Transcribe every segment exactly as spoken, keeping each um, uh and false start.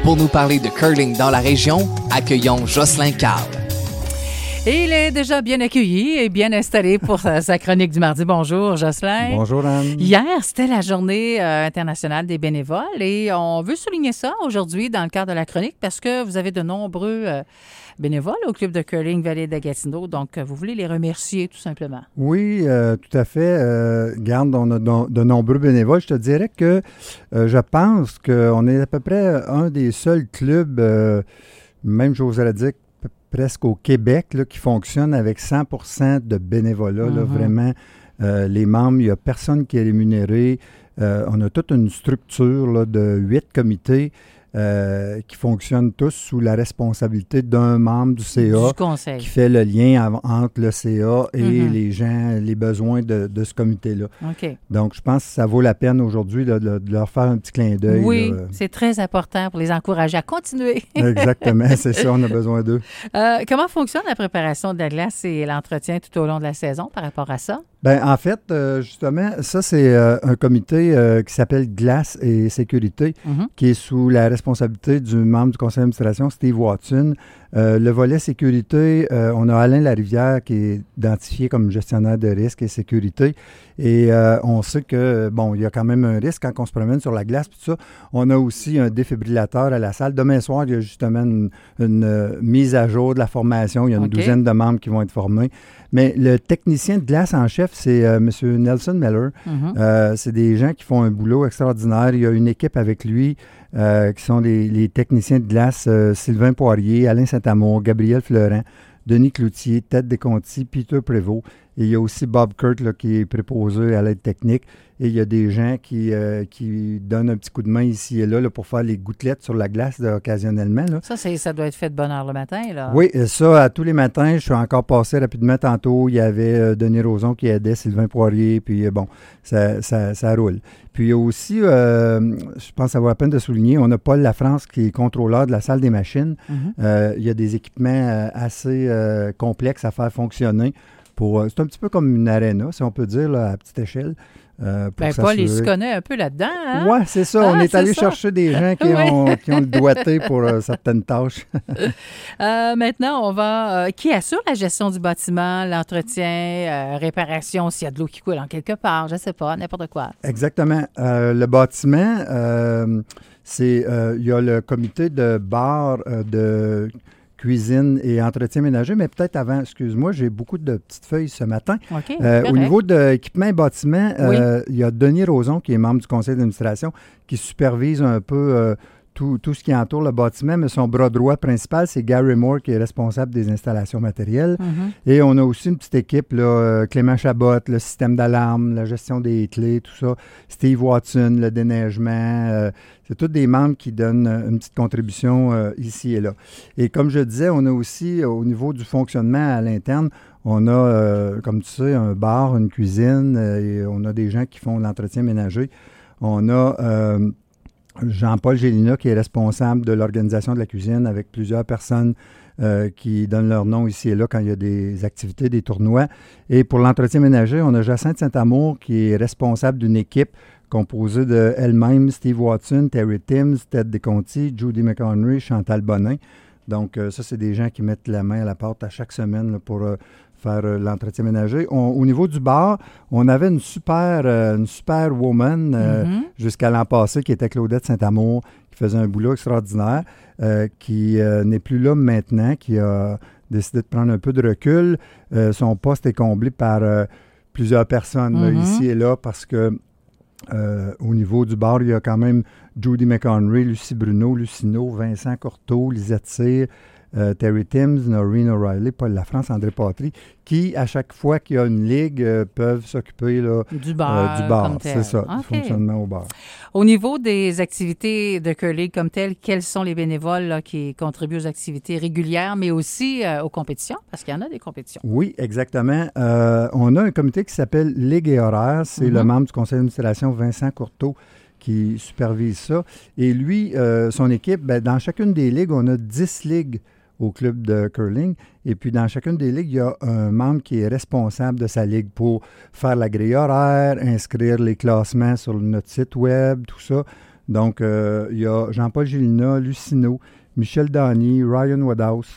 Pour nous parler de curling dans la région, accueillons Jocelyn Carl. Et il est déjà bien accueilli et bien installé pour sa, sa chronique du mardi. Bonjour, Jocelyn. Bonjour, Anne. Hier, c'était la journée euh, internationale des bénévoles et on veut souligner ça aujourd'hui dans le cadre de la chronique parce que vous avez de nombreux euh, bénévoles au club de curling Vallée de Gatineau. Donc, vous voulez les remercier tout simplement. Oui, euh, tout à fait. Euh, garde, on a de, de nombreux bénévoles. Je te dirais que euh, je pense qu'on est à peu près un des seuls clubs, euh, même j'oserais dire presque au Québec, là, qui fonctionne avec cent pour cent de bénévolat. Mm-hmm. Là, vraiment, euh, les membres, il n'y a personne qui est rémunéré. Euh, on a toute une structure là, de huit comités euh, qui fonctionnent tous sous la responsabilité d'un membre du C A du conseil, qui fait le lien av- entre le C A et mm-hmm. les gens, les besoins de, de ce comité-là. OK. Donc, je pense que ça vaut la peine aujourd'hui là, de, de leur faire un petit clin d'œil. Oui, là. c'est très important pour les encourager à continuer. Exactement, c'est ça, on a besoin d'eux. Euh, comment fonctionne la préparation de la glace et l'entretien tout au long de la saison par rapport à ça? Bien, en fait, euh, justement, ça, c'est euh, un comité euh, qui s'appelle Glace et Sécurité, Mm-hmm. qui est sous la responsabilité du membre du conseil d'administration, Steve Watson. Euh, le volet sécurité, euh, on a Alain Larivière qui est identifié comme gestionnaire de risque et sécurité. Et euh, on sait que, bon, il y a quand même un risque quand on se promène sur la glace, tout ça. On a aussi un défibrillateur à la salle. Demain soir, il y a justement une, une euh, mise à jour de la formation. Il y a une OK. douzaine de membres qui vont être formés. Mais le technicien de glace en chef, c'est euh, M. Nelson Miller. Mm-hmm. Euh, c'est des gens qui font un boulot extraordinaire. Il y a une équipe avec lui euh, qui sont les, les techniciens de glace, euh, Sylvain Poirier, Alain Saint-Amour, Gabriel Fleurant, Denis Cloutier, Ted Desconti, Peter Prévost. Et il y a aussi Bob Kurt là, qui est préposé à l'aide technique. Et il y a des gens qui, euh, qui donnent un petit coup de main ici et là, là pour faire les gouttelettes sur la glace là, occasionnellement. Là. Ça, c'est, ça doit être fait de bonne heure le matin, là. Oui, ça, à tous les matins, je suis encore passé rapidement tantôt. Il y avait euh, Denis Roson qui aidait Sylvain Poirier, puis euh, bon, ça, ça, ça roule. Puis il y a aussi, euh, je pense que ça vaut la peine de souligner, on a Paul Lafrance qui est contrôleur de la salle des machines. Mm-hmm. Euh, il y a des équipements euh, assez euh, complexes à faire fonctionner. Pour, euh, c'est un petit peu comme une aréna, si on peut dire, là, à petite échelle. Euh, Ben, Paul, il se connaît un peu là-dedans, hein? Oui, c'est ça. Ah, on est c'est allé ça. chercher des gens qui, Oui. ont, qui ont le doigté pour euh, certaines tâches. Euh, maintenant, on va... Euh, qui assure la gestion du bâtiment, l'entretien, euh, réparation, s'il y a de l'eau qui coule en quelque part, je ne sais pas, n'importe quoi. Exactement. Euh, le bâtiment, euh, c'est euh, il y a le comité de bar, euh, de cuisine et entretien ménager, mais peut-être avant, excuse-moi, j'ai beaucoup de petites feuilles ce matin. OK, Euh, au correct. niveau de équipement et bâtiment, Oui. euh, il y a Denis Roson, qui est membre du conseil d'administration, qui supervise un peu euh, tout, tout ce qui entoure le bâtiment, mais son bras droit principal, c'est Gary Moore, qui est responsable des installations matérielles. Mm-hmm. Et on a aussi une petite équipe, là, euh, Clément Chabot, le système d'alarme, la gestion des clés, tout ça. Steve Watson, le déneigement. Euh, c'est tous des membres qui donnent une petite contribution euh, ici et là. Et comme je disais, on a aussi, au niveau du fonctionnement à l'interne, on a, euh, comme tu sais, un bar, une cuisine, euh, et on a des gens qui font l'entretien ménager. On a... Euh, Jean-Paul Gélina, qui est responsable de l'organisation de la cuisine avec plusieurs personnes euh, qui donnent leur nom ici et là quand il y a des activités, des tournois. Et pour l'entretien ménager, on a Jacinthe Saint-Amour qui est responsable d'une équipe composée de elle-même, Steve Watson, Terry Timms, Ted Desconti, Judy McHenry, Chantal Bonin. Donc, euh, ça, c'est des gens qui mettent la main à la porte à chaque semaine là, pour euh, faire euh, l'entretien ménager. On, au niveau du bar, on avait une super, euh, une super woman euh, Mm-hmm. jusqu'à l'an passé qui était Claudette Saint-Amour, qui faisait un boulot extraordinaire, euh, qui euh, n'est plus là maintenant, qui a décidé de prendre un peu de recul. Euh, son poste est comblé par euh, plusieurs personnes là, Mm-hmm. ici et là parce que Euh, au niveau du bar, il y a quand même Judy McHenry, Lucie Bruno, Lucino, Vincent Corteau, Lisette Cyr, euh, Terry Timms, Noreen O'Reilly, Paul Lafrance, André Patry, qui, à chaque fois qu'il y a une ligue, euh, peuvent s'occuper là, Du bar. euh, du bar. comme tel. C'est ça, OK. du fonctionnement au bar. Au niveau des activités de curling comme telles, quels sont les bénévoles là, qui contribuent aux activités régulières, mais aussi euh, aux compétitions? Parce qu'il y en a des compétitions. Oui, exactement. Euh, on a un comité qui s'appelle Ligue et horaires. C'est Mm-hmm. le membre du conseil d'administration, Vincent Courteau, qui supervise ça. Et lui, euh, son équipe, ben, dans chacune des ligues, on a dix ligues au club de curling. Et puis, dans chacune des ligues, il y a un membre qui est responsable de sa ligue pour faire la grille horaire, inscrire les classements sur notre site web, tout ça. Donc, euh, il y a Jean-Paul Gélina, Lucino, Michel Dany, Ryan Woodhouse,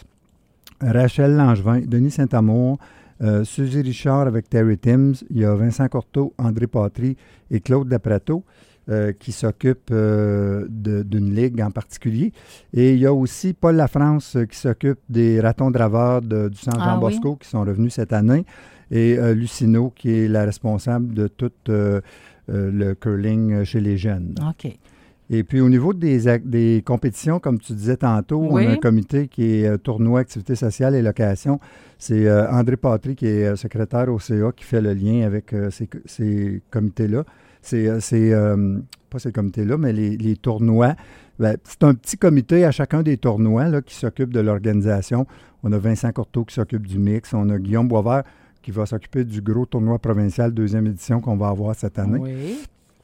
Rachel Langevin, Denis Saint-Amour, euh, Suzy Richard avec Terry Timms. Il y a Vincent Courteau, André Patry et Claude Daprato euh, qui s'occupent euh, de, d'une ligue en particulier. Et il y a aussi Paul Lafrance euh, qui s'occupe des ratons draveurs de, du Centre Jean Ah, Bosco oui. qui sont revenus cette année. Et euh, Lucino qui est la responsable de tout euh, euh, le curling chez les jeunes. OK. Et puis, au niveau des, ac- des compétitions, comme tu disais tantôt, Oui. on a un comité qui est euh, tournoi, activités sociales et location. C'est euh, André Patry, qui est euh, secrétaire au C A, qui fait le lien avec euh, ces, ces comités-là. C'est, euh, c'est euh, pas ces comités-là, mais les, les tournois. Ben, c'est un petit comité à chacun des tournois là, qui s'occupe de l'organisation. On a Vincent Courteau qui s'occupe du mix. On a Guillaume Boisvert qui va s'occuper du gros tournoi provincial deuxième édition qu'on va avoir cette année. Oui.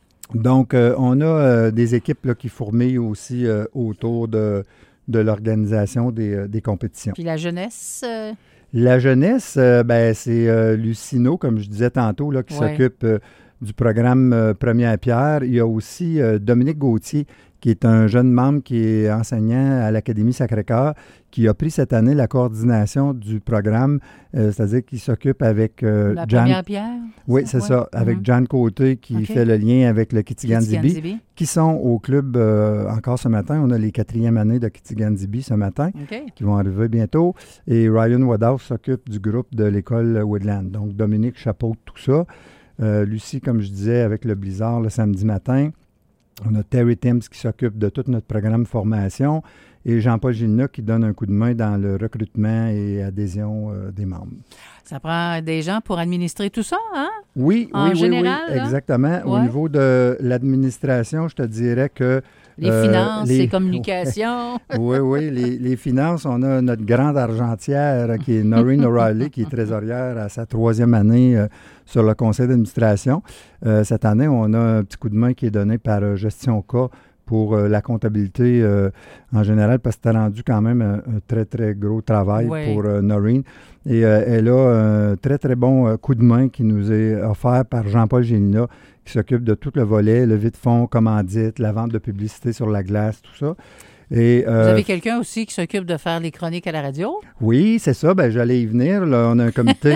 Donc, euh, on a euh, des équipes là, qui fourmillent aussi euh, autour de, de l'organisation des, euh, des compétitions. Puis la jeunesse, euh, La jeunesse, euh, ben, c'est euh, Lucino, comme je disais tantôt, là, qui Ouais. s'occupe euh, du programme euh, Première Pierre. Il y a aussi euh, Dominique Gauthier, qui est un jeune membre qui est enseignant à l'Académie Sacré-Cœur, qui a pris cette année la coordination du programme, euh, c'est-à-dire qu'il s'occupe avec euh, la Jan- première pierre. Oui, c'est Ouais. ça, avec Mhm. Jan Côté qui OK. fait le lien avec le Kitigan-Zibi, Kitigan-Zibi. qui sont au club euh, encore ce matin. On a les quatrièmes années de Kitigan-Zibi ce matin, OK. qui vont arriver bientôt. Et Ryan Woodhouse s'occupe du groupe de l'école Woodland. Donc, Dominique chapeaute tout ça. Euh, Lucie, comme je disais, avec le blizzard le samedi matin. On a Terry Timms qui s'occupe de tout notre programme formation et Jean-Paul Gélina qui donne un coup de main dans le recrutement et adhésion euh, des membres. Ça prend des gens pour administrer tout ça, hein? Oui, En oui, général, oui, oui, là? exactement. Au Ouais. niveau de l'administration, je te dirais que... Les euh, finances, les- les communications. Oui, oui, les, les finances, on a notre grande argentière qui est Noreen O'Reilly, qui est trésorière à sa troisième année euh, sur le conseil d'administration. Euh, cette année, on a un petit coup de main qui est donné par euh, Gestion K pour euh, la comptabilité euh, en général, parce que c'est rendu quand même un, un très, très gros travail Oui. pour euh, Noreen. Et euh, elle a un très, très bon euh, coup de main qui nous est offert par Jean-Paul Gélina, qui s'occupe de tout le volet, levée de fonds, commandite, la vente de publicité sur la glace, tout ça. Et, euh, Vous avez quelqu'un aussi qui s'occupe de faire les chroniques à la radio? oui, c'est ça. Ben, j'allais y venir. Là, on a un comité.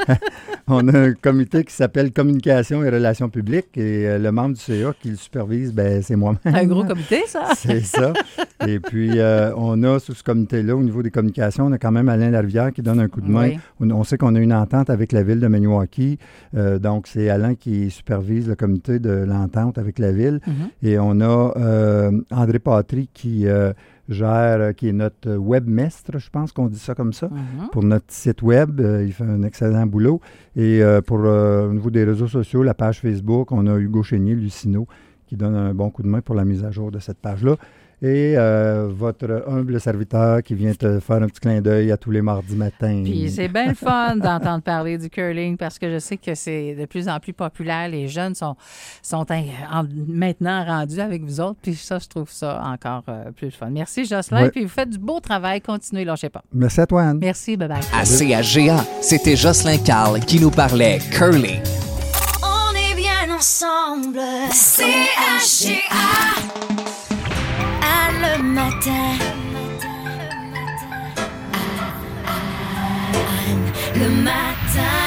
on a un comité qui s'appelle Communication et Relations publiques. Et euh, le membre du C A qui le supervise, ben, c'est moi-même. Un gros comité, ça? C'est ça. Et puis, euh, on a sous ce comité-là, au niveau des communications, on a quand même Alain Larivière qui donne un coup de main. Oui. On, on sait qu'on a une entente avec la ville de Maniwaki. Euh, donc, c'est Alain qui supervise le comité de l'entente avec la ville. Mhm. Et on a euh, André Patry qui euh, gère, euh, qui est notre webmestre, je pense qu'on dit ça comme ça, Mhm. pour notre site web. Euh, il fait un excellent boulot. Et euh, pour euh, au niveau des réseaux sociaux, la page Facebook, on a Hugo Chénier, Lucino, qui donne un bon coup de main pour la mise à jour de cette page-là. Et euh, votre humble serviteur qui vient te faire un petit clin d'œil à tous les mardis matins. Puis c'est bien le fun d'entendre parler du curling parce que je sais que c'est de plus en plus populaire. Les jeunes sont, sont en- en- maintenant rendus avec vous autres. Puis ça, je trouve ça encore euh, plus fun. Merci, Jocelyn. Ouais. Puis vous faites du beau travail. Continuez, lâchez pas. Merci à toi, Anne. Merci, bye-bye. À C H G A, c'était Jocelyn Carl qui nous parlait curling. On est bien ensemble. C H G A. À le matin. Ah, ah, ah, le matin.